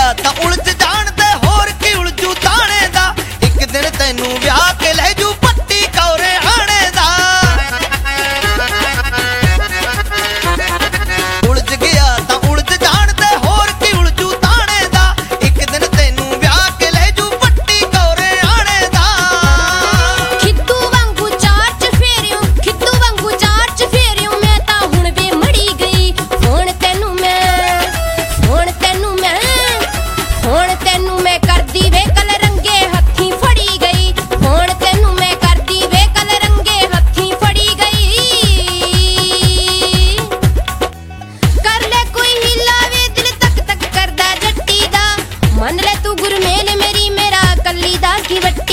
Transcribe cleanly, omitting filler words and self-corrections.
तां उलझ जाण ते होर की उलझू ताणे दा। एक दिन तैनू ब्याह के ले जू पट्टी कौरे आणे दा। उलझ गया तां उलझ जाण ते होर की उलझू ताणे दा। एक दिन तैनू ब्याह के ले जू पट्टी कौरे आणे दा। खिद्दू वांगू चार चफेरियों, खिद्दू वांगू चार चफेरियों मैं तां हुण वे मड़ी गई। हुण तैनू मैं करदी वे कल रंगे हत्थीं फड़ी गई। हुण तैनू मैं करदी वे कल रंगे हत्थीं फड़ी गई। कर ले कोई हीला वे दिल तक तक करदा जट्टी दा। मन ले तू गुरमेल मेरी मेरा कल्ली दा की वट्टी।